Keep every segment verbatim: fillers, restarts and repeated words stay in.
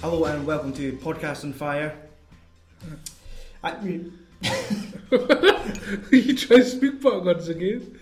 Hello and welcome to Podcast on Fire. I, You try to speak back once again.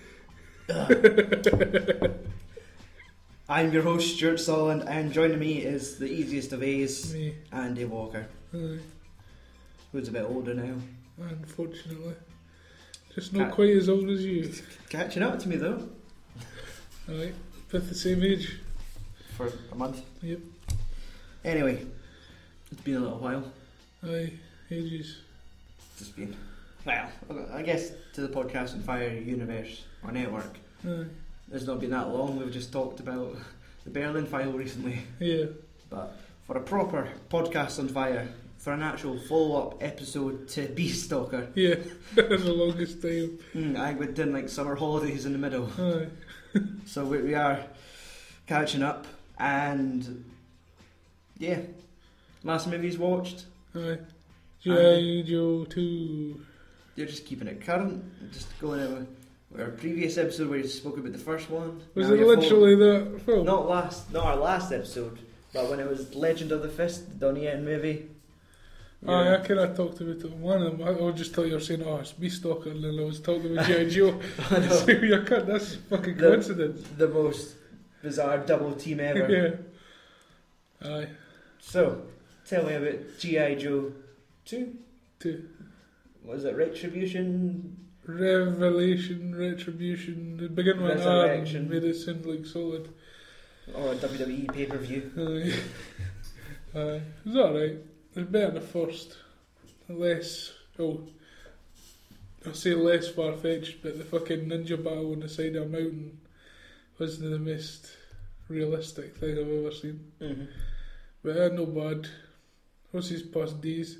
I'm your host Stuart Solland, and joining me is the easiest of A's, Me. Andy Walker, Aye, who's a bit older now. unfortunately. Just not Cat- quite as old as you. Catching up to me though, Aye, both the same age. for a month. Yep. Anyway, it's been a little while. Aye, ages. It's been, well, I guess to the Podcast on Fire universe or network, Aye, it's not been that long. We've just talked about the Berlin file recently. yeah. But for a proper Podcast on Fire, for an actual follow-up episode to Beast Stalker, Yeah, the longest time. mm, I would done like summer holidays in the middle. Aye, So we, we are catching up, and yeah, last movies watched. aye. G I. Joe two. You're just keeping it current, just going over our previous episode where you spoke about the first one. Was Now it you're literally that full- film? not last, not our last episode, but when it was Legend of the Fist, the Donnie Yen movie. Aye, I kind of talked about it on one of them. I I just thought you were saying, oh, it's Beast Stalker, and then I was talking about G I. Joe. I know. So you can't, that's fucking The- coincidence. The most bizarre double team ever. Yeah. Aye, So, tell me about G I. Joe two. two. Was it Retribution? Revelation, Retribution, it began with an R Resurrection. and made it sound like solid. Or a W W E pay-per-view? Aye. Aye. It was alright. It was better than the first. Less, oh, I'll say less far-fetched, but the fucking ninja battle on the side of a mountain wasn't the most realistic thing I've ever seen. Mm-hmm. But uh, no bad. What's his past D's?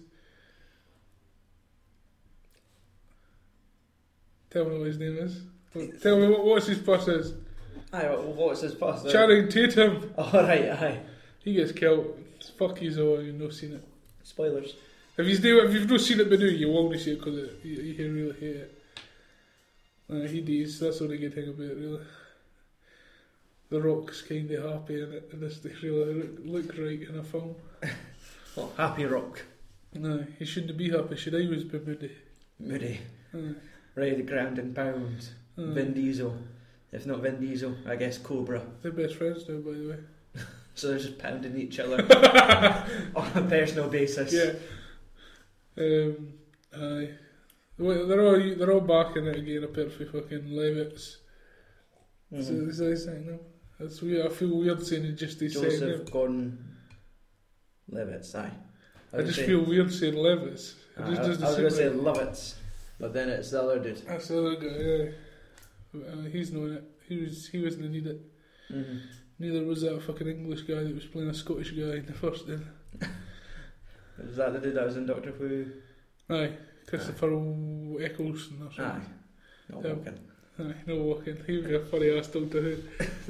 Tell me what his name is. Tell me what, what's his past is. Aye, well, what's his past? Channing Tatum. Oh, right, aye. He gets killed. Fuck you, all you've not seen it. Spoilers. If you've do, if you've not seen it, but now you won't see it because you, you really hate it. Uh, he does. That's the only good thing about it, really. The Rock's kind of happy in it, and this they really look, look right in a film. Well, Happy Rock. No, he shouldn't be happy. Should always be moody. Moody. Uh, Ready to ground and pound. uh, Vin Diesel. If not Vin Diesel, I guess Cobra. They're best friends now, by the way. So they're just pounding each other on a personal basis. Yeah. Um. Aye. Well, they're all they're all back in it again, apart from fucking Levitts. Mhm. So is that his name? That's weird. I feel weird saying it just his second name. Joseph Gordon-Levitt, aye. I just feel weird saying Levitts. It Uh, just I, I doesn't was seem going to say like- Lovitz, but then it's the other dude. That's the other guy, yeah. But, uh, he's not in it. He was he wasn't in it. Mm-hmm. Neither was that fucking English guy that was playing a Scottish guy in the first then. Was that the dude that was in Doctor Who? Aye, Christopher Eccleston or Aye. something. Not Yeah. walking. Aye, no walking. He would be a funny ass Doctor Who.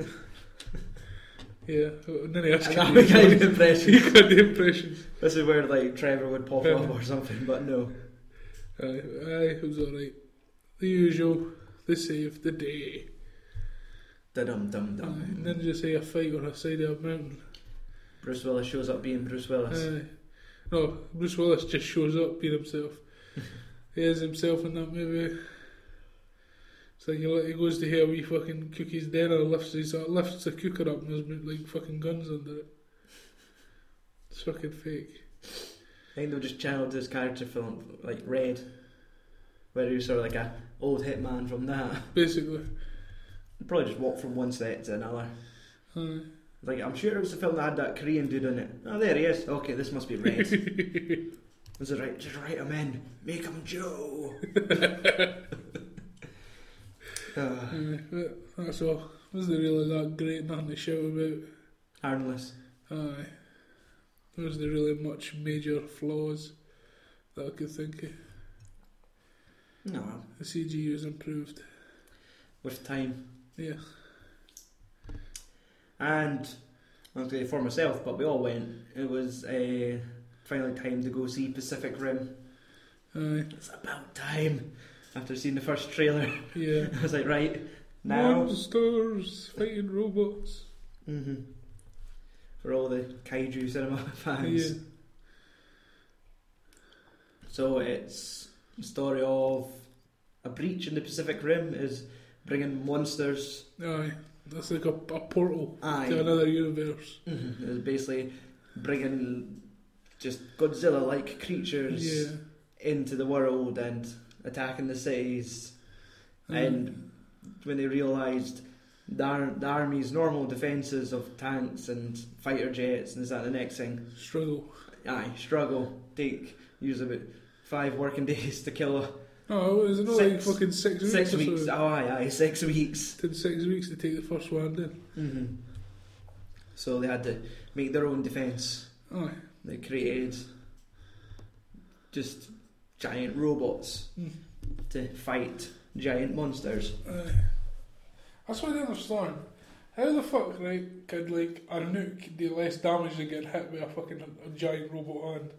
Yeah, and then he asked And that would kind of He impression. got the impressions. This is where like Trevor would pop Yeah. up or something, but no. Aye, aye, it was alright. The usual, the save the day. Da-dum dum Aye, dum. ninja say a fight on a side of a mountain. Bruce Willis shows up being Bruce Willis. Aye. No, Bruce Willis just shows up being himself. He is himself in that movie. It's like he, li- he goes to hear a wee fucking cookie's dinner, lifts his, uh, lifts the cooker up and there's like fucking guns under it. It's fucking fake. I think they've just channeled his character from like Red, where he was sort of like a old hitman from that. Basically. Probably just walked from one set to another. Aye. Like, I'm sure it was the film that had that Korean dude in it. Oh, there he is. Okay, this must be Red. Was it right? Just write him in. Make him Joe. uh, Aye, but that's all. Wasn't really that great, nothing to shout about. harmless. Aye. There wasn't really much major flaws that I could think of. No, The C G was improved. with time. Yeah. And, I was going to say for myself, but we all went. It was uh, finally time to go see Pacific Rim. Aye. It's about time. After seeing the first trailer, Yeah. I was like, right, now. Monsters fighting robots. Mm-hmm. for all the kaiju cinema fans. Yeah. So it's the story of a breach in the Pacific Rim is bringing monsters. Aye, that's like a, a portal Aye. to another universe. Mm-hmm. It's basically bringing just Godzilla-like creatures Yeah. into the world and attacking the cities. Mm. And when they realised the, ar- the army's normal defences of tanks and fighter jets, and is that the next thing? Struggle. Aye, struggle. Take use about five working days to kill a Oh, is it not Six- like fucking six weeks? six or weeks. so? Oh, aye, aye, six weeks. Did six weeks to take the first one in. Mm-hmm. So they had to make their own defence. Aye. They created just giant robots Mm. to fight giant monsters. Aye. That's what I don't understand. How the fuck, right, could like a nuke do less damage than getting hit by a fucking a giant robot hand?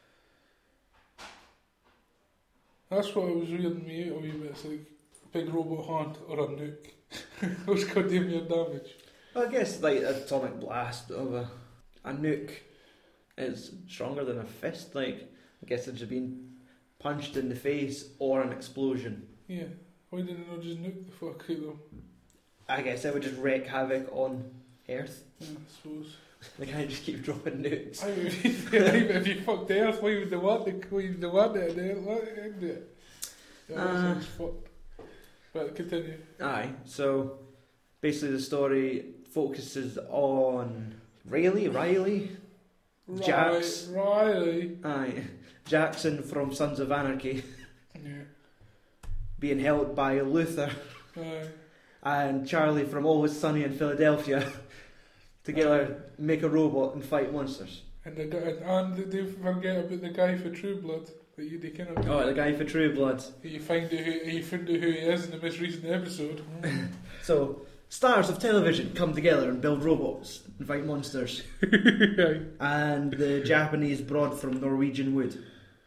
That's what was weirding me out a wee bit. It's like a big robot hand or a nuke. What's going to do more damage? Well, I guess like a atomic blast of a, a nuke is stronger than a fist. Like, I guess it's just being punched in the face or an explosion. Yeah. Why didn't they not just nuke the fuck out of them? I guess it would just wreak havoc on Earth. Yeah, I suppose. They can't just keep dropping nukes. I mean, if you fucked the Earth, why would they want it? Why would they want it? They let it end it. Yeah, that Uh. sounds fucked. But continue. Aye, so basically the story focuses on Riley, Riley, Jax. Ri- Riley. aye, Jackson from Sons of Anarchy, Yeah. being held by Luther, Aye. and Charlie from Always Sunny in Philadelphia, together make a robot and fight monsters. And, the, guy- and, and they forget about the guy for True Blood that you they kind of Oh, the guy for True Blood. you find out who you find out who he is in the most recent episode. So, stars of television come together and build robots and fight monsters. Aye. And the Japanese broad from Norwegian Wood,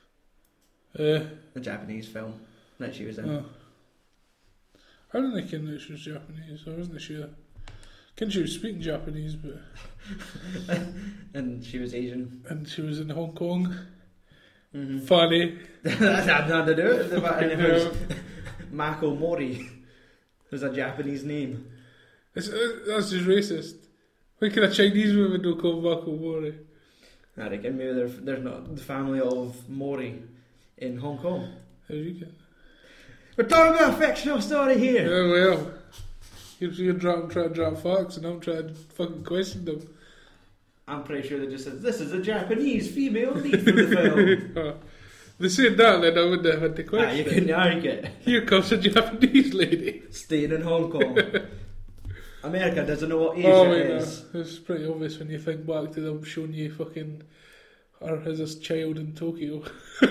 Uh, the Japanese film that she was in. oh. I didn't think that she was Japanese. I wasn't sure. Can she was speaking Japanese, but And she was Asian. and she was in Hong Kong. Mm-hmm. Funny. That had nothing to do with it. And it No. was Mako Mori. Was a Japanese name. It's, uh, that's just racist. Why can a Chinese woman not call Mako Mori? I reckon maybe they're, they're not the family of Mori in Hong Kong. How do you get? We're talking about a fictional story here. Yeah, well, you're, you're trying, trying to drop facts and I'm trying to fucking question them. I'm pretty sure they just said, this is a Japanese female lead for the film. Oh, they said that, then I wouldn't have had the question. Ah, you couldn't argue it. Here comes a Japanese lady. Staying in Hong Kong. America doesn't know what Asia Oh, wait, no. is. It's pretty obvious when you think back to them showing you fucking her as a child in Tokyo.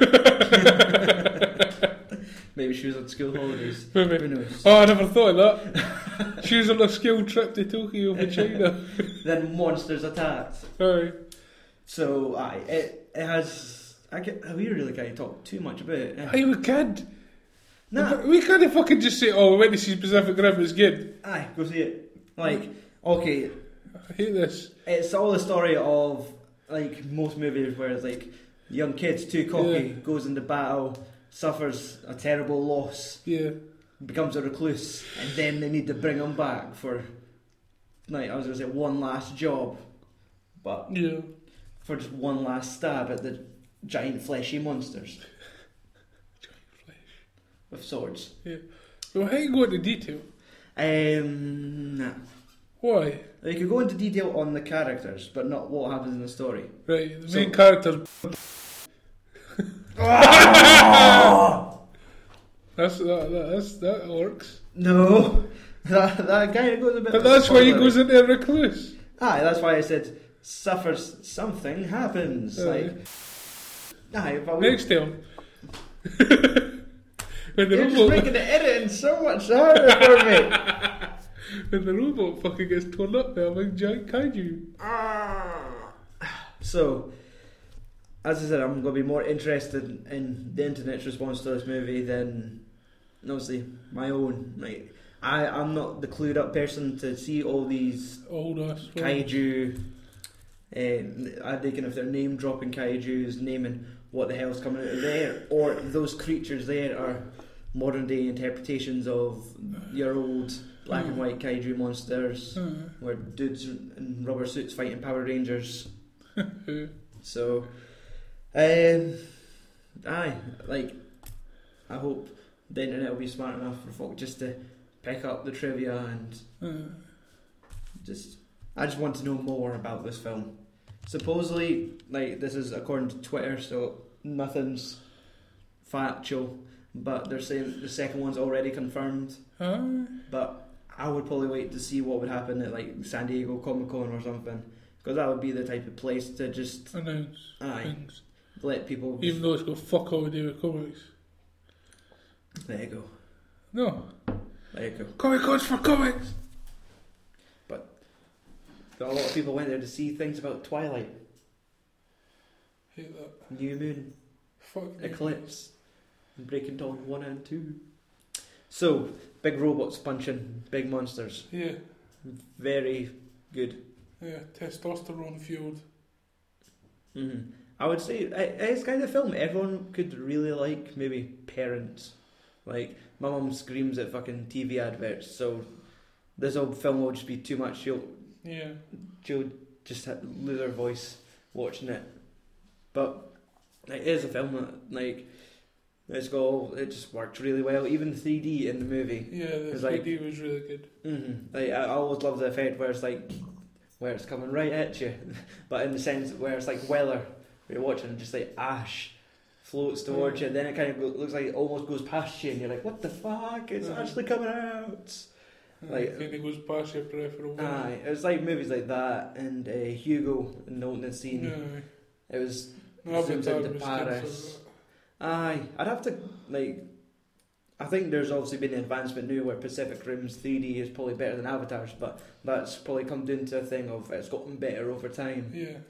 Maybe she was on school holidays. Maybe. Who knows? Oh, I never thought of that. She was on a school trip to Tokyo for China. Then monsters attacked. Aye. So, aye, it, it has... I get, we really can't talk too much about it. Are you a kid? Nah, We can't fucking just say, oh, we went to see Pacific Rim, it's good. aye, go see it. Like, okay, I hate this. it's all the story of, like, most movies where it's like, young kid's too cocky, Yeah. goes into battle, suffers a terrible loss, Yeah. becomes a recluse, and then they need to bring him back for, like, I was going to say one last job, but Yeah. for just one last stab at the giant fleshy monsters Giant flesh. with swords. Well, how you go into detail? Um, nah. Why? You could go into detail on the characters, but not what happens in the story. Right, the So- main character. That's that, that that's, that works. No, that, that kind of goes a bit. But that's why he goes into a recluse. Aye, that's why I said suffers something happens. Aye. Like, aye, but we, Next time. when the you're just robot making the editing so much harder for me. when the robot fucking gets torn up by a big giant kaiju. So, as I said, I'm going to be more interested in the internet's response to this movie than obviously my own. Like, I, I'm not the clued up person to see all these Old ass. kaiju Um, are they kind of they're name dropping kaijus, naming what the hell's coming out of there, or those creatures there are modern day interpretations of your old black and white kaiju monsters, Uh, where dudes in rubber suits fighting Power Rangers. So, um, aye, like I hope the internet will be smart enough for folk just to pick up the trivia and uh, just. I just want to know more about this film. Supposedly, like this is according to Twitter, so nothing's factual. But they're saying the second one's already confirmed. uh, But I would probably wait to see what would happen at like San Diego Comic Con or something, because that would be the type of place to just announce aye things. let people. Even though it's got fuck all to do with comics. There you go. No. There you go. Comic Cons for comics! But a lot of people went there to see things about Twilight, Hate that. New Moon, Fuck me. Eclipse, and Breaking Dawn one and two. So, big robots punching big monsters. Yeah. Very good. Yeah. Testosterone fueled. Mm-hmm. I would say it- it's kind of film everyone could really like, maybe parents. Like, my mum screams at fucking T V adverts, so this old film will just be too much. She'll, Yeah. she'll just ha- lose her voice watching it. But like, it is a film that, like, it's got all, it just worked really well. Even three D in the movie. Yeah, the It's three like- D was really good. Mm-hmm. Like, I always love the effect where it's like, where it's coming right at you, but in the sense where it's like Weller, where you're watching and just like ash floats towards you, and then it kind of go, looks like it almost goes past you, and you're like, what the fuck? It's Uh-huh. actually coming out. Like- Like, it goes past your peripheral vision. Aye, it was like movies like that, and uh, Hugo in the opening scene. Yeah. It was No, zooms Avatar into was Paris. good Aye, I'd have to like. I think there's obviously been an advancement now where Pacific Rim's three D is probably better than Avatar's, but that's probably come down to a thing of it's gotten better over time, for that. Yeah.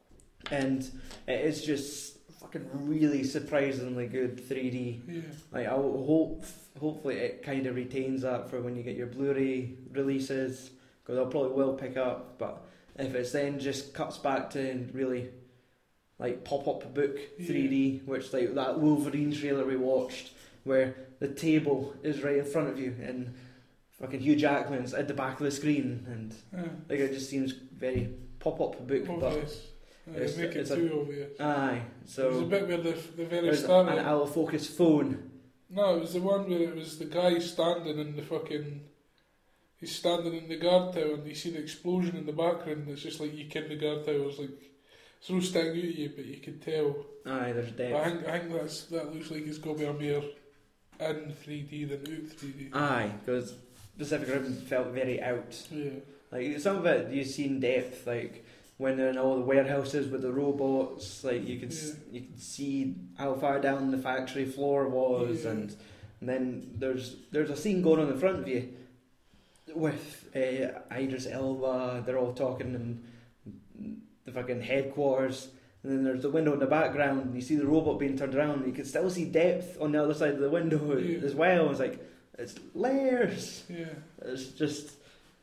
and it is just fucking really surprisingly good three D. Yeah. Like I hope, hopefully it kind of retains that for when you get your Blu-ray releases, because I'll probably will pick up. But if it's then just cuts back to really like pop-up book three D, which like that Wolverine trailer we watched, where the table is right in front of you and fucking Hugh Jackman's at the back of the screen, and Yeah. like it just seems very pop-up book. Obvious. Uh, it's- make it it's a- too obvious. But aye, There was a so bit where the, the very there's start an of it- out of focus phone. No, it was the one where it was the guy standing in the fucking... He's standing in the guard tower and you see the explosion in the background. It's just like you ken the guard tower. It's like... It's no sticking out at you, but you can tell. Aye, there's But I depth. think, I think that's, that looks like it's going to be a mere in three D than out three D. Aye, because Pacific Rim felt very out. Yeah. Like some of it, you see in depth, like when they're in all the warehouses with the robots. Like you could s you could see how far down the factory floor was, Yeah. and, and then there's there's a scene going on in front of you with uh, Idris Elba. They're all talking in the fucking headquarters. And then there's the window in the background, and you see the robot being turned around, and you can still see depth on the other side of the window Yeah. as well. It's like, it's layers. Yeah. It's just,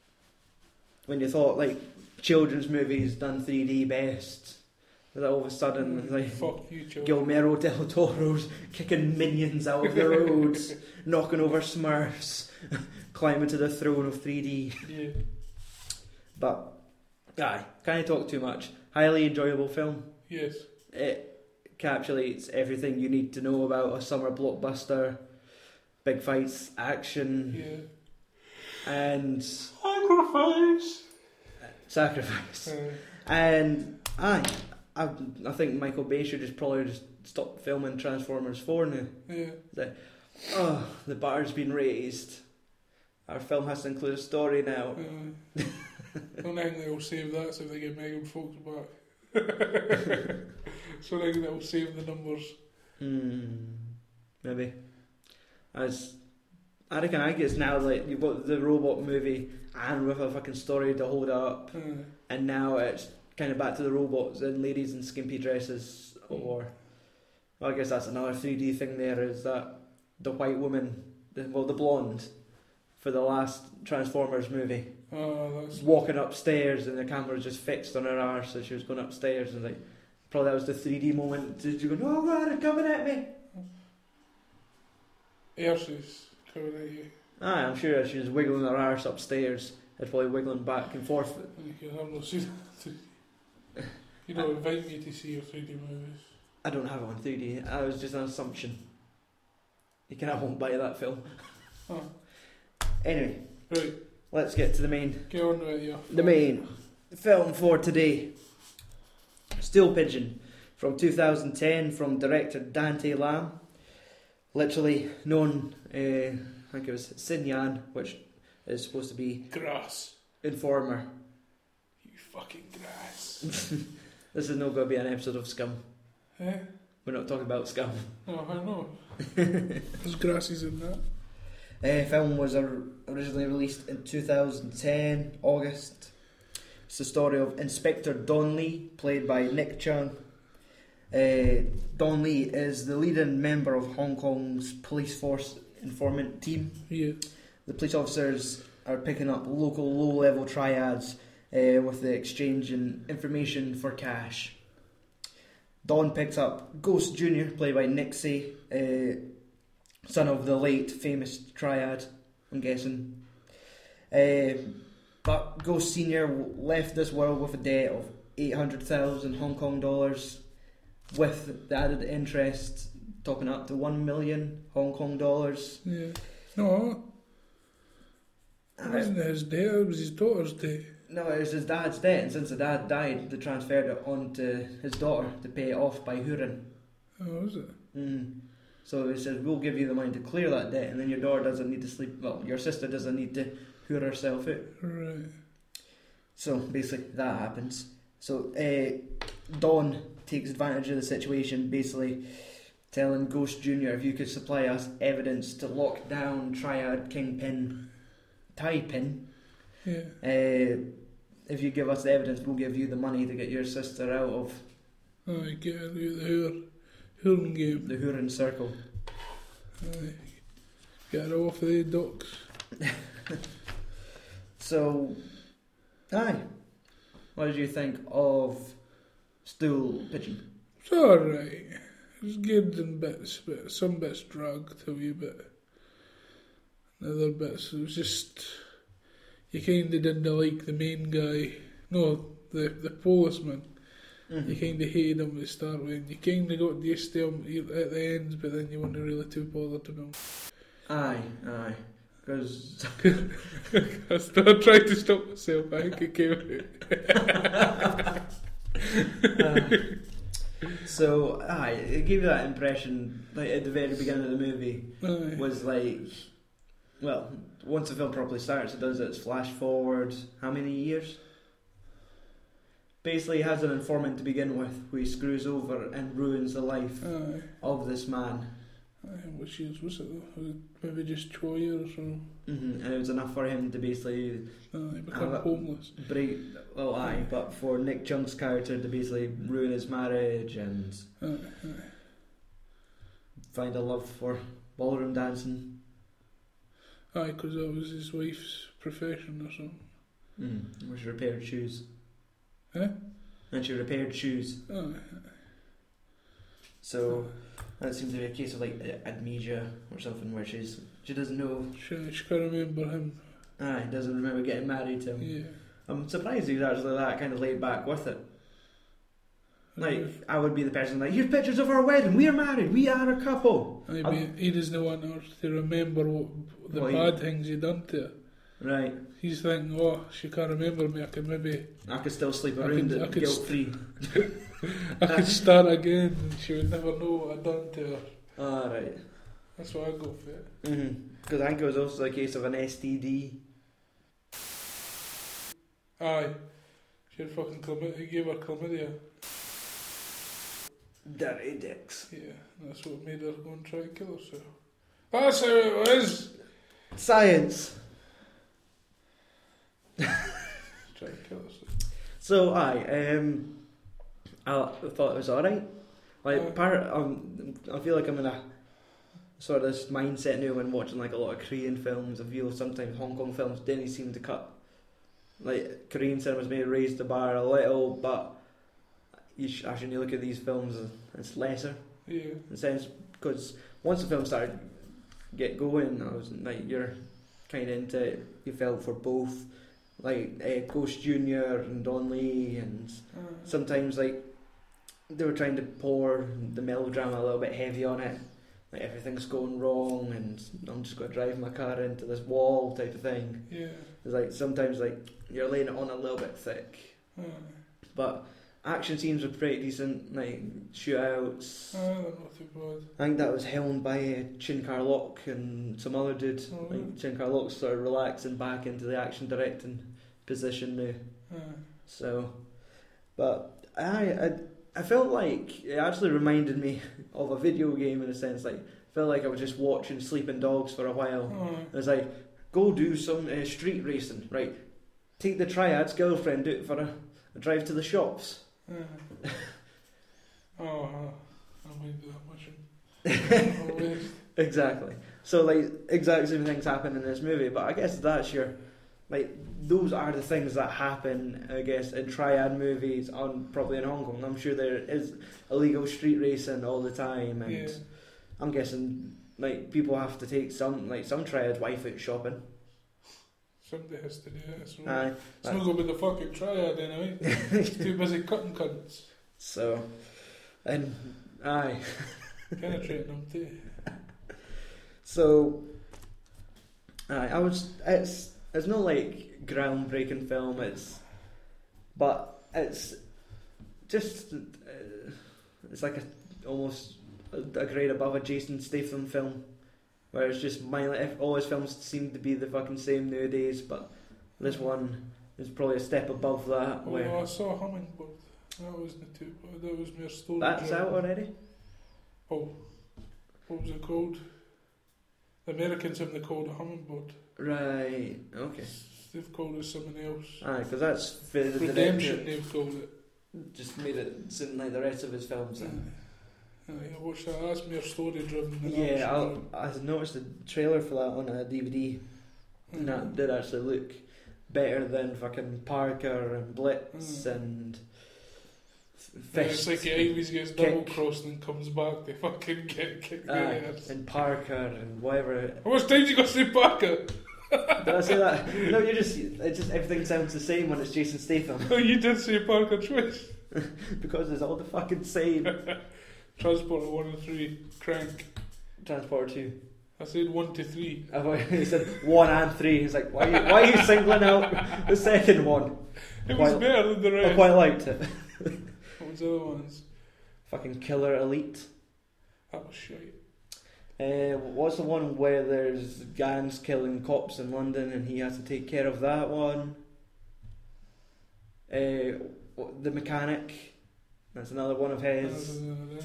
when you thought, like, children's movies done three D best, that all of a sudden, like, Fuck you, Joe. Guillermo del Toro's kicking minions out of the roads, knocking over Smurfs, climbing to the throne of three D. Yeah. But, aye, can't talk too much. Highly enjoyable film. Yes. It encapsulates everything you need to know about a summer blockbuster. Big fights, action, Yeah. and Sacrifice. sacrifice. Uh, And aye, I, I think Michael Bay should just probably just stop filming Transformers four now. yeah. Oh, the bar's been raised. Our film has to include a story now. Uh, I don't think they'll save that so they get Megan Fox back. So I think that'll save the numbers. Hmm, maybe. As I reckon, I guess now like you've got the robot movie and with a fucking story to hold up, Uh, and now it's kind of back to the robots and ladies in skimpy dresses, or well, I guess that's another three D thing. There is that the white woman, the, well, the blonde for the last Transformers movie. Oh, that's Walking upstairs and the camera was just fixed on her arse as she was going upstairs, and like probably that was the three D moment. Did you go, oh god, it's coming at me? Erses coming at you. Aye, I'm sure as she was wiggling her arse upstairs, it's probably wiggling back and forth. You have not seen that. You don't invite me to see your three D movies. I don't have it on three D. That was just an assumption. You can I won't buy that film. Oh. Anyway, Right, let's get to the main. get on with you. The main film for today. Stool Pigeon from two thousand ten from director Dante Lam. Literally known, uh, I think it was Sin Yan, which is supposed to be Grass. Informer. You fucking grass. This is not going to be an episode of Scum. Eh? We're not talking about Scum. Oh, I know. There's grasses in that. Uh, film was or- originally released in two thousand ten, August. It's the story of Inspector Don Lee, played by Nick Chung. Uh, Don Lee is the leading member of Hong Kong's police force informant team. Yeah. The police officers are picking up local low-level triads uh, with the exchange in information for cash. Don picks up Ghost Junior, played by Nick Say, uh, son of the late famous triad, I'm guessing. Uh, but Ghost Senior left this world with a debt of eight hundred thousand Hong Kong dollars, with the added interest topping up to one million Hong Kong dollars. Yeah. No. It wasn't his debt, it was his daughter's debt. No, it was his dad's debt, and since the dad died, they transferred it on to his daughter to pay it off by Huron. Oh, was it? Mm. So he said, we'll give you the money to clear that debt, and then your daughter doesn't need to sleep, well, your sister doesn't need to hoor herself out. Right. So basically that happens. So uh, Don takes advantage of the situation, basically telling Ghost Junior, if you could supply us evidence to lock down Triad Kingpin Tai Pin, Yeah. uh, if you give us the evidence, we'll give you the money to get your sister out of Aye, get her out the Hoor, Hooring game. the Huron Circle. Aye. Get her off the docks. So, aye. What did you think of Stool Pigeon? It's alright. It was good in bits, but some bits dragged a wee bit. And other bits, it was just... You kind of didn't like the main guy. No, the the policeman. Mm-hmm. You kind of hated him to start with. You kind of got used to him at the end, but then you weren't really too bothered about him. Aye, aye. Because I still tried to stop myself. I think it came out. uh, so, aye, it gave you that impression, like at the very beginning of the movie, Aye. was like, well, once the film properly starts, it does its flash forward, how many years? Basically, he has an informant to begin with, who he screws over and ruins the life Aye. of this man. Aye, what years was it though? Was it maybe just two years or something? Mm-hmm. And it was enough for him to basically Aye, become Uh, homeless. break, well, aye, but for Nick Chung's character to basically ruin his marriage and Aye, aye. find a love for ballroom dancing. Aye, because that was his wife's profession or something. Mm. Which repaired shoes. Eh? And she repaired shoes. Aye. So that seems to be a case of like uh, amnesia or something, where she's she doesn't know. She, she can't remember him. Aye, doesn't remember getting married to him. Yeah. I'm surprised he was actually that kind of laid back with it. Like, I would be the person like, here's pictures of our wedding, we are married, we are a couple. Aye, I'll- but he doesn't want her to remember what, the What he- bad things he done to her. Right. He's thinking, oh, she can't remember me, I can maybe, I could still sleep I around could- I it could guilt free. I could start again and she would never know what I'd done to her. Ah, right. That's what I go for it. Because I think it was also a case of an S T D. Aye. She had fucking chlamydia, he gave her chlamydia. Dirty dicks. Yeah, that's what made her go and try and kill herself. That's how it was! Science. Try and kill herself. So, aye, um, I thought it was alright. Like, Aye. part, um, I feel like I'm in a sort of this mindset now when watching like a lot of Korean films. I feel sometimes Hong Kong films didn't seem to cut. Like Korean cinemas may raise the bar a little, but you sh- actually when you look at these films, it's lesser. Yeah. In a sense, because once the film started get going, I was like you're kind of into it. You felt for both, like uh, Ghost Junior and Don Lee, and Uh, sometimes like they were trying to pour the melodrama a little bit heavy on it. Like everything's going wrong, and I'm just going to drive my car into this wall type of thing. yeah. It's like sometimes like you're laying it on a little bit thick, Uh, but action scenes were pretty decent. Like shootouts. uh, they're not too bad. I think that was helmed by uh, Chin Carlock and some other dude. Oh, like really? Chin Carlock's sort of relaxing back into the action directing position now. Uh, So, but I, I I felt like it actually reminded me of a video game in a sense. Like I felt like I was just watching Sleeping Dogs for a while. uh, It was like, go do some uh, street racing, right? Take the Triad's girlfriend out for a, a drive to the shops. uh. Oh, uh, I might do that much. Oh, Exactly. So like exact same things happen in this movie, but I guess that's your like those are the things that happen, I guess, in triad movies on probably in Hong Kong. I'm sure there is illegal street racing all the time, and yeah. I'm guessing like people have to take some like some triad wife out shopping. Somebody has to do it. So Aye. it's not going to be the fucking triad anyway. It's too busy cutting cunts. So, and aye. Penetrating them too. So, aye, I was. It's it's not like groundbreaking film. It's, but it's just uh, it's like a almost a, a grade above a Jason Statham film, where it's just my if all his films seem to be the fucking same nowadays, but this one is probably a step above that. Oh, Where I saw Hummingbird. That wasn't too bad. That was mere story. that's drama. out already. Oh, what was it called? The Americans haven't called it Hummingbird. Right. Okay. They've called it something else. Aye, because that's for the Redemption, director. they've called it. Just made it seem like the rest of his films. Then. Uh, I watched that. That's mere story driven. Yeah, I'll, I noticed the trailer for that on a D V D, Mm. and that did actually look better than fucking Parker and Blitz Mm. and Yeah, Fist. it's like he always gets Kick. double crossed and comes back. They fucking get kicked Aye, in the ass. and Parker and whatever. How much time you got to say Parker? Did I say that? No, you just it just everything sounds the same when it's Jason Statham Oh, you did say Parker twice. because it's all the fucking same. Transporter one and three. Crank. Transporter two. I said one to three. I thought he said one and three. He's like, why? Are you, why are you singling out the second one? It was Quite- better than the I rest. quite liked it. What was the other ones? Fucking Killer Elite. That was shite. Uh, what's the one where there's gangs killing cops in London and he has to take care of that one? Uh, the Mechanic. That's another one of his.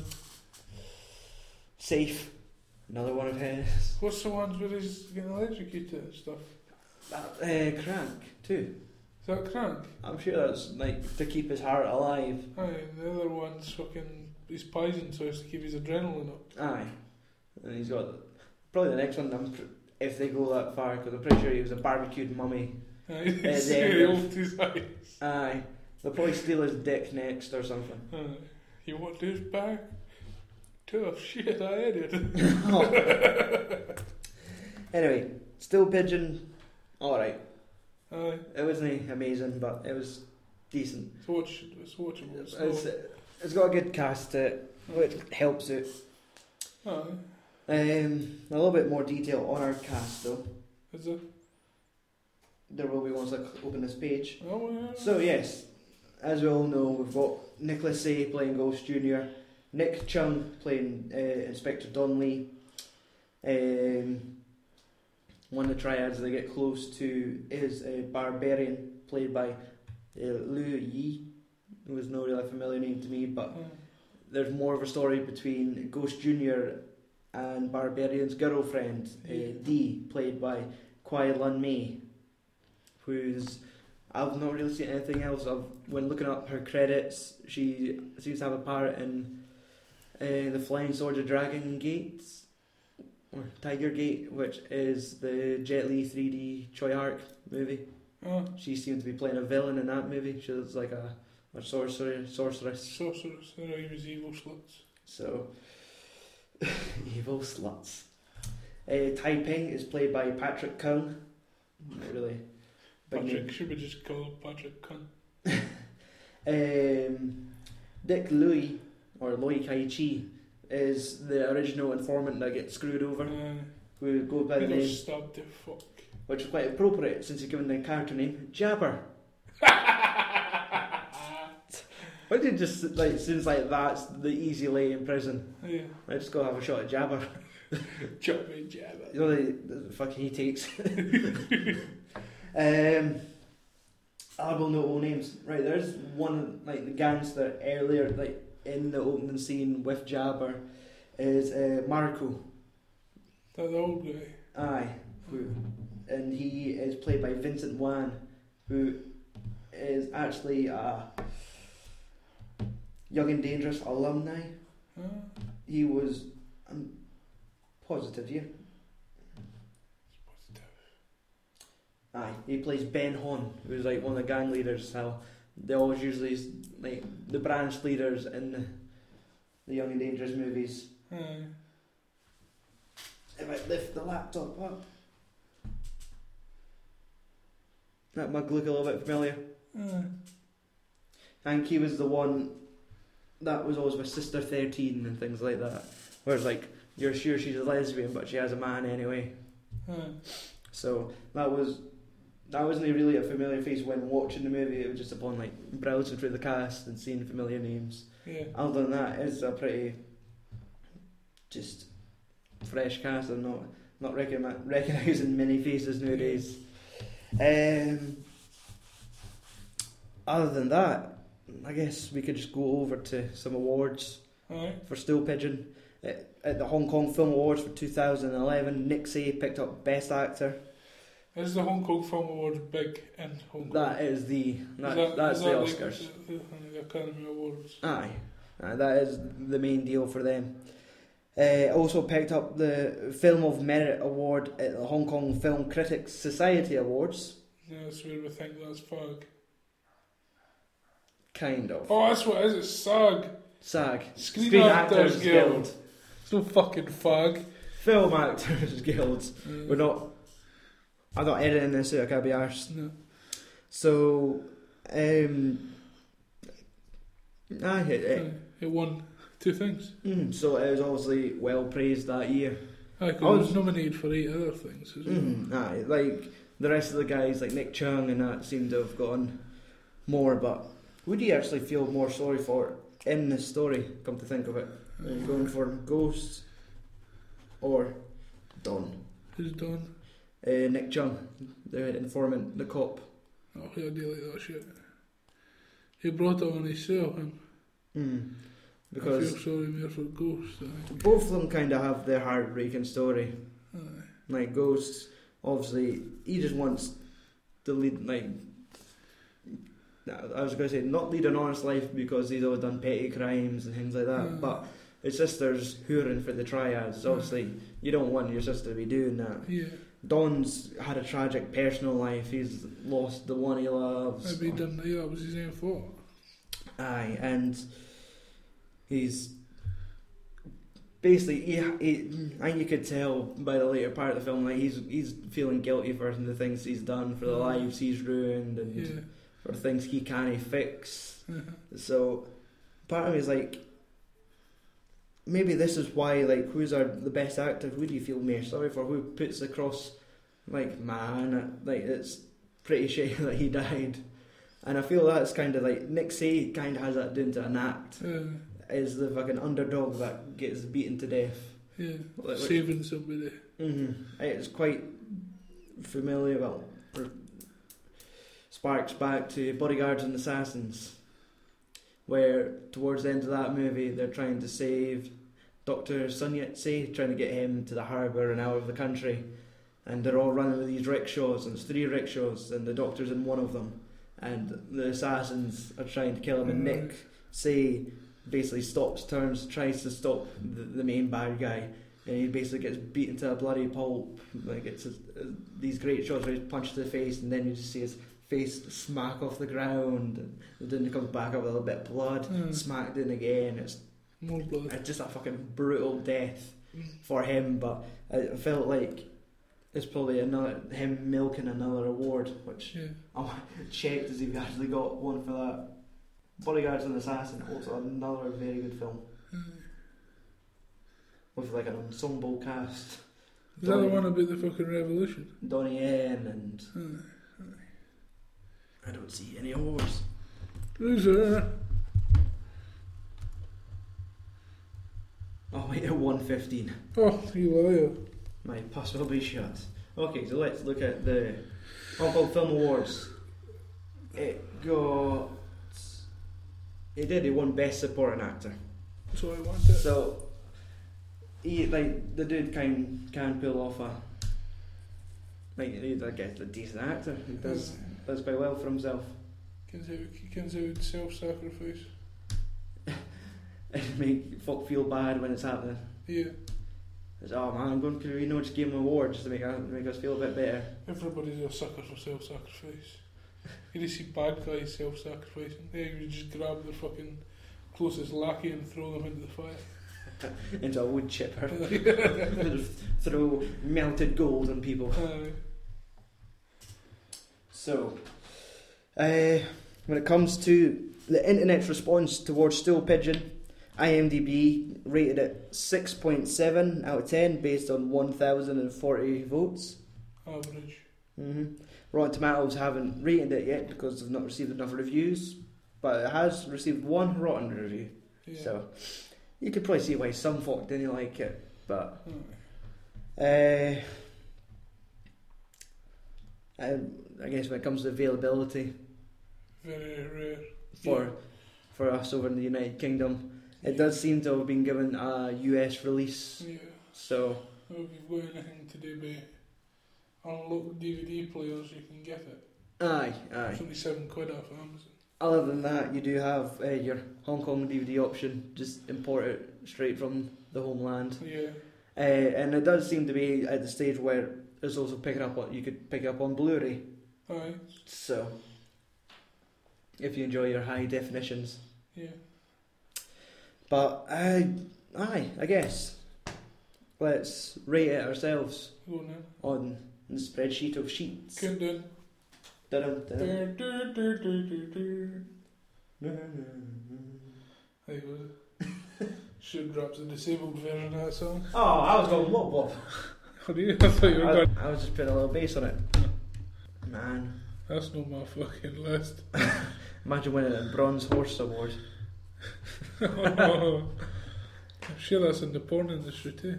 Safe. Another one of his. What's the ones where he's getting electrocuted and stuff? Uh, Crank too. Is that Crank? I'm sure that's like to keep his heart alive. Aye, the other one's fucking. He's poisoned so as to keep his adrenaline up. Aye. And he's got probably the next one. I'm pr- if they go that far, because I'm pretty sure he was a barbecued mummy. Aye, Uh, he's the end he of- opened his eyes. Aye. They'll probably steal his dick next or something. Aye. You want this back? Tough shit, I had it. Anyway, Still Pigeon, alright. Aye, It wasn't amazing, but it was decent. it's, watch, it's watchable. It's, It's, not, it's got a good cast to it, which helps it. aye, Um, a little bit more detail on our cast though. is it? There will be once I open this page. Oh, yeah. So yes, as we all know, we've got Nicholas Say playing Ghost Junior, Nick Chung playing uh, Inspector Donnelly. Um, one of the triads they get close to is uh, Barbarian, played by uh, Liu Yi, who is no really familiar name to me, but Aye. there's more of a story between Ghost Junior and Barbarian's girlfriend, uh, Yeah. Dee, played by Kwai Lun Mei, who's I've not really seen anything else. Of when looking up her credits, she seems to have a part in uh, the Flying Soldier Dragon Gates, or Tiger Gate, which is the Jet Li three D Choi Ark movie. Oh, She seemed to be playing a villain in that movie. She was like a, a sorcerer, sorceress. sorcerers. I know he was evil sluts. So, evil sluts. Uh, Tai Ping is played by Patrick Kung. Not really. Big Patrick, name. should we just call him Patrick Cunt? Um, Dick Lui, or Loi Kai Chi, is the original informant that gets screwed over, Uh, who goes by he the got name, stabbed to fuck. which is quite appropriate since he's given the character name Jabber. Why did you just, like, seems like that's the easy lay in prison? Yeah. I just go have a shot at Jabber. Jabba jabba. You know the, the fucking he takes. um, Honorable notable names. Right, there's one, like, the gangster earlier, like, in the opening scene with Jabber is uh, Marco. That the old guy. Aye. Who, and he is played by Vincent Wan, who is actually a Young and Dangerous alumni. Huh? He was um, positive, yeah. Aye, he plays Ben Hon, who's like one of the gang leaders. How they always usually like the branch leaders in the, the Young and Dangerous movies. Aye. If I lift the laptop up, that mug look a little bit familiar. Aye. I think he was the one that was always with Sister thirteen and things like that. Whereas like you're sure she's a lesbian, but she has a man anyway. Aye. So that was. That wasn't really a familiar face when watching the movie. It was just upon like browsing through the cast and seeing familiar names. Yeah. Other than that, it's a pretty just fresh cast. I'm not not recogni- recognising many faces nowadays. Um, other than that, I guess we could just go over to some awards Aye. for Stool Pigeon. At, at the Hong Kong Film Awards for two thousand eleven, Nick Say picked up Best Actor. Is the Hong Kong Film Awards big in Hong Kong? That is the that, Is that, that's is the that Oscars. Like the, the, the Academy Awards. Aye, Aye, that is the main deal for them. Uh, also picked up the Film of Merit Award at the Hong Kong Film Critics Society Awards. Yeah, that's where we think that's fag. Kind of. Oh, that's what it is. It's SAG. SAG. Screen, Screen Actors, Actors Guild. Guild. It's no fucking fag. Film Actors Guild. Mm. We're not. I'm not editing this, so I can't be arsed. No. So, um, aye, it, it, Aye, it won two things. mm, so it was obviously well praised that year. Aye, 'cause Oh, it was nominated for eight other things as well. Mm, aye, like the rest of the guys, like Nick Chung and that, seem to have gone more. But who do you actually feel more sorry for in this story? Come to think of it, are you going for Ghosts or Don? Who's done? Uh, Nick Chung, the informant, the cop. Oh, yeah, I do like that shit. He brought it on himself, him. Mm. I Because feel sorry more for Ghost. Aye. both of them kind of have their heartbreaking story. Aye. Like Ghosts, obviously, he just wants to lead, like, I was going to say, not lead an honest life because he's always done petty crimes and things like that, Mm. but his sister's hooring for the triads. Obviously, you don't want your sister to be doing that. Yeah. Don's had a tragic personal life. He's lost the one he loves. Maybe he didn't know that was his own fault. Aye, and he's basically, he, he, I think you could tell by the later part of the film, like he's he's feeling guilty for the things he's done, for the lives he's ruined, and Yeah. for things he can't fix. Uh-huh. So part of me is like, maybe this is why, like, who's our the best actor? Who do you feel more sorry for? Who puts across, like, man, like it's pretty shitty that he died. And I feel that's kind of like Nick Say kind of has that doing to an act. Uh, Is the fucking underdog that gets beaten to death. yeah. Like, Saving somebody. Mm-hmm. It's quite familiar. Well, or sparks back to Bodyguards and Assassins, where towards the end of that movie they're trying to save Doctor Sun Yat-sen, trying to get him to the harbour and out of the country, and they're all running with these rickshaws, and it's three rickshaws, and the Doctor's in one of them, and the assassins are trying to kill him, and Nick Say basically stops, turns, tries to stop the, the main bad guy, and he basically gets beaten to a bloody pulp. Like it's a, a, these great shots where he's punched to the face, and then you just see his face smack off the ground, and then he comes back up with a little bit of blood, Mm. smacked in again. It's, More blood. it's just a fucking brutal death Mm. for him, but I felt like it's probably another him milking another award, which Yeah. I checked to see if he actually got one for that. Bodyguards and Assassin, also another very good film Mm. with like an ensemble cast. Is that the Donnie- one about the fucking revolution? Donnie Yen and Mm. I don't see any awards. Loser. Oh wait, at one fifteen. Oh, you were there. My pass will be shut. Okay, so let's look at the Hong Kong Film Awards. It got. It did. It won Best Supporting Actor. That's what I wanted. So, he like the dude can can pull off a. Like he's I guess a decent actor. He does does quite well for himself. Can say can say self-sacrifice. And make folk feel bad when it's happening. Yeah. It's, oh man, I'm going to you know just give him awards to make us make us feel a bit better. Everybody's a sucker for self-sacrifice. You just see bad guys self-sacrificing. They you just grab the fucking closest lackey and throw them into the fire. Into a wood chipper. Throw melted gold on people. Aye. So, uh, when it comes to the internet's response towards Stool Pigeon, IMDb rated it six point seven out of ten based on one thousand forty votes. Average. Mm-hmm. Rotten Tomatoes haven't rated it yet because they've not received enough reviews, but it has received one rotten review. Yeah. So, you could probably see why some folk didn't like it, but Aye. uh, I, I guess when it comes to availability Very rare. for for us over in the United Kingdom, it does seem to have been given a U S release. Yeah. So, Well, if you've got anything to do with unlocked D V D players, you can get it. aye, aye. It's only seven quid off Amazon. Other than that, you do have uh, your Hong Kong D V D option. Just import it straight from the homeland. Yeah. Uh, and it does seem to be at the stage where it's also picking up on, you could pick it up on Blu-ray. Aye. So, if you enjoy your high definitions. Yeah. But, uh, aye, I guess. Let's rate it ourselves Go on then. on the spreadsheet of sheets. Countdown. Dun-dun, dun-dun. Dur, dur, dur, dur, dur, dur. There you go. Should drops the disabled version of that song. Oh, I was going wop wop. What do you? I thought you were I, going. I was just putting a little bass on it. Man, That's not my fucking list. imagine winning a Bronze Horse Award. I'm sure that's in the porn industry too.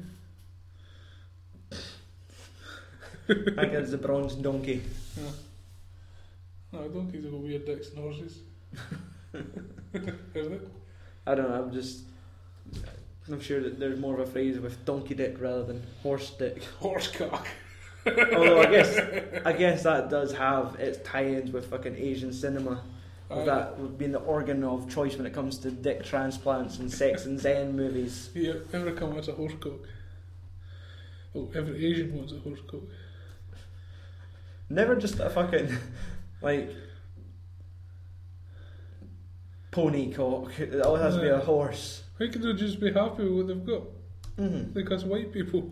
I guess the Bronze Donkey. Yeah. No, donkeys have got weird dicks and horses. Have they? I don't know, I'm just... I'm sure that there's more of a phrase with donkey dick rather than horse dick. Horsecock. Although I guess I guess that does have its tie-ins with fucking Asian cinema. With Aye. that being the organ of choice when it comes to dick transplants and sex and zen movies. Yeah, everyone wants a horsecock. Oh, every Asian wants a horsecock. Never just a fucking like pony cock. It always has to be a horse. Why can't they just be happy with what they've got? Mm-hmm. Like us white people.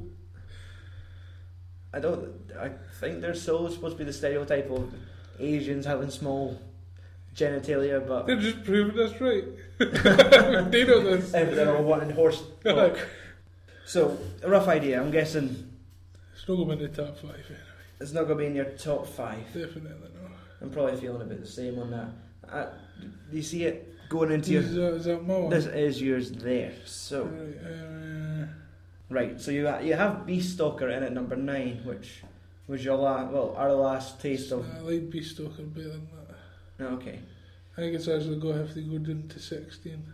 I don't. I think there's still supposed to be the stereotype of Asians having small genitalia, but They're just proving us right. They know this. if they're all wanting horse cock. So a rough idea. I'm guessing It's not going to be in the top five anyway. it's not going to be in your top five. Definitely not. I'm probably feeling a bit the same on that. Uh, do you see it going into Is your? that, is that my one? This is yours there. So Right, uh, right. So you you have Beast Stalker in at number nine, which was your last. Well, our last taste of. I like Beast Stalker better than that. Okay. I think it's actually going to have to go down to sixteen.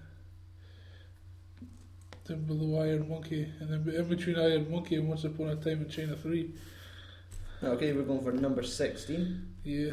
Then below Iron Monkey, and then in between Iron Monkey and Once Upon a Time in China three. Okay, we're going for number sixteen. Yeah.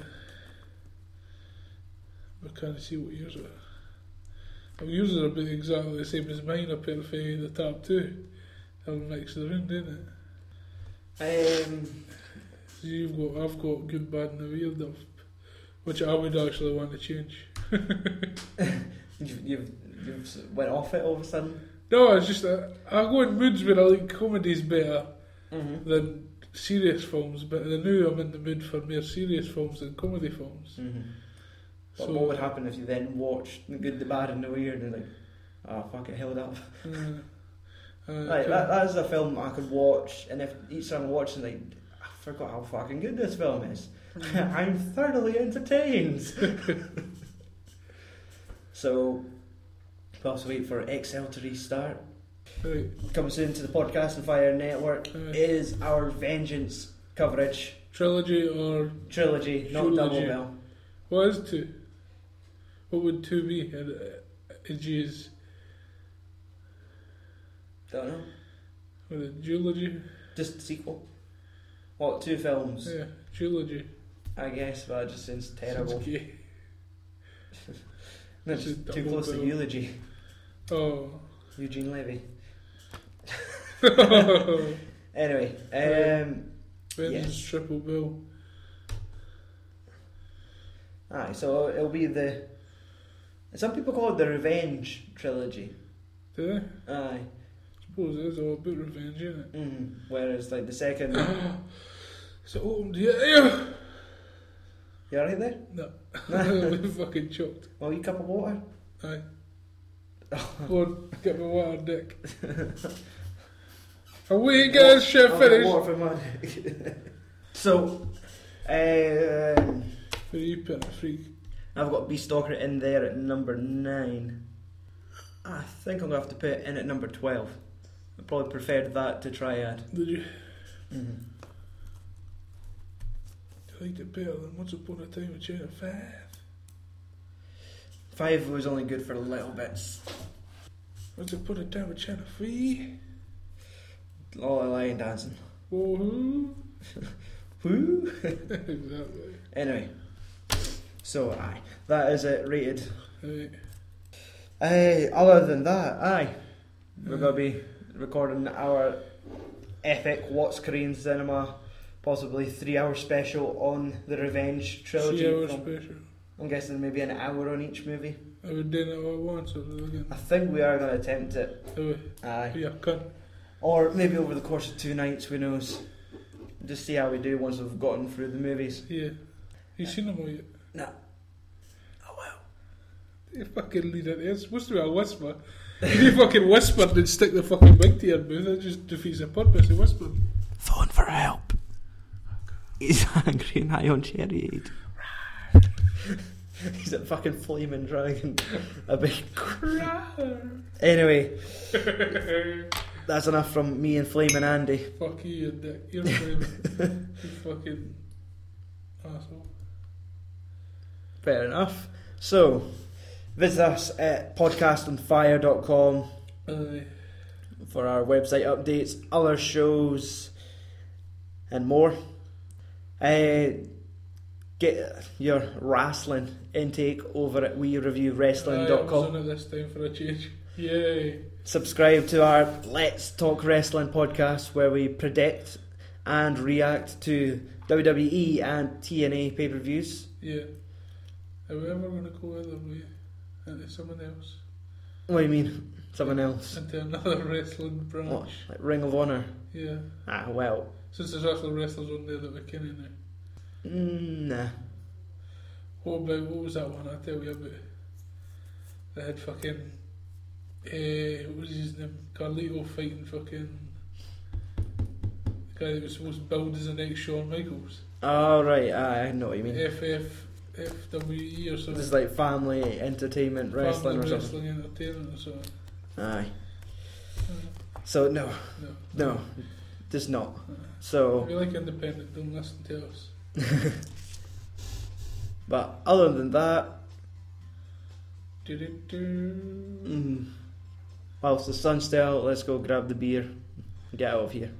I can't see what yours are. Well, yours are about exactly the same as mine apart from the top two. It'll mix it around, isn't it? Um, So you've got, I've got good, bad, and the weird, of, which I would actually want to change. you've, you've you've went off it all of a sudden. No, it's just that I go in moods where I like comedies better Mm-hmm. than serious films, but I know I'm in the mood for more serious films than comedy films. Mm-hmm. But So, what would happen if you then watched The Good, the Bad, and the Weird and like, oh fuck, it held up. Uh, uh, Like that, that is a film I could watch, and if each time I watch it, like, I forgot how fucking good this film is. I'm thoroughly entertained. So, we'll also wait for Excel to restart. right. Coming soon to the Podcast and Fire Network Uh, is our Vengeance coverage Trilogy or trilogy, not Trilogy. double bill. what is two? What would two be? And uh, G's Don't know. what a duology? Just sequel. What, two films? Yeah, duology. I guess, but it just sounds terrible. Sounds gay. No, It's just a too double close to bill. eulogy. Oh. Eugene Levy. Vengeance Anyway, um, yes. triple bill. aye, so it'll be the. Some people call it the Revenge trilogy. Do they? Aye. Suppose it is all about revenge, isn't it? Mm. Whereas, like the second. Is it opened yet? Yeah. You alright there? No. I'm fucking choked. Oh, you cup of water? Aye. Go on, get my water, dick. Away, guys, chef I'll get finished. water for my dick. So, um, Who are you putting a freak? I've got Beast Stalker in there at number nine. I think I'm going to have to put it in at number twelve. I probably preferred that to Triad. Did you? Mm-hmm. You liked it better than Once Upon a Time in China five? Five was only good for little bits. Once Upon a Time in China three? All the line dancing. Woohoo! Woo! Exactly. Anyway, so aye, that is it rated. Right. Aye, other than that, aye, we're going to be recording our epic What's Korean Cinema, possibly three hour special on the Revenge trilogy. Three hour from- special. I'm guessing maybe an hour on each movie. Are we doing it all at once or again? I think we are going to attempt it. Are we? Aye. Yeah, cunt. Or maybe over the course of two nights, who knows. Just see how we do once we've gotten through the movies. Yeah. You seen them all yet? No. Oh well. You fucking lead it. It's supposed to be a whisper. If you fucking whispered and stick the fucking mic to your mouth, that just defeats the purpose of whispering. Phone for help. He's angry and high on cherry. He's a fucking flaming dragon. A big. Anyway, that's enough from me and Flaming Andy. Fuck you, you dick. You're flaming. You fucking asshole. Fair enough. So, visit us at podcast on fire dot com Aye. for our website updates, other shows, and more. Uh, get your wrestling intake over at we review wrestling dot Aye, I was com. on it this time for a change. Yay. Subscribe to our Let's Talk Wrestling podcast, where we predict and react to W W E and T N A pay-per-views. Yeah. Are we ever going to go other way? Into someone else? What do you mean? Someone else? Into another wrestling branch? What, like Ring of Honor? Yeah. Ah, well, Since there's actually wrestlers on there that we can in there. mm, nah. What about, what was that one I tell you about? They had fucking, uh, what was his name? Carlito fighting fucking, the guy that was supposed to build as the next Shawn Michaels. Oh, right, ah, I know what you mean. F F, F W E or something. This is like family entertainment wrestling Family or something. Wrestling Entertainment or something. Aye. Uh, So, no, no. no, just not. Uh, if So, you like independent, don't listen to us. but other than that, Do-do-do. mm, whilst the sun's still, let's go grab the beer and get out of here.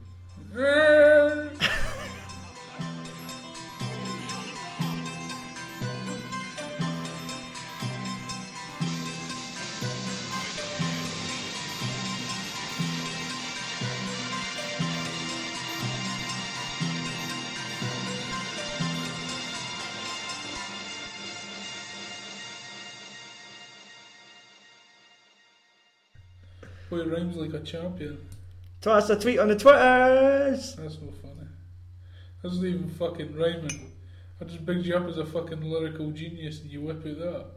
Boy rhymes like a champion. Twat us a tweet on the Twitters! That's no funny. That's not even fucking rhyming. I just bigged you up as a fucking lyrical genius and you whip out that.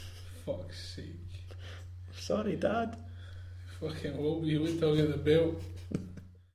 Fuck's sake. Sorry, Dad. Fucking will be. Wait till I get the belt.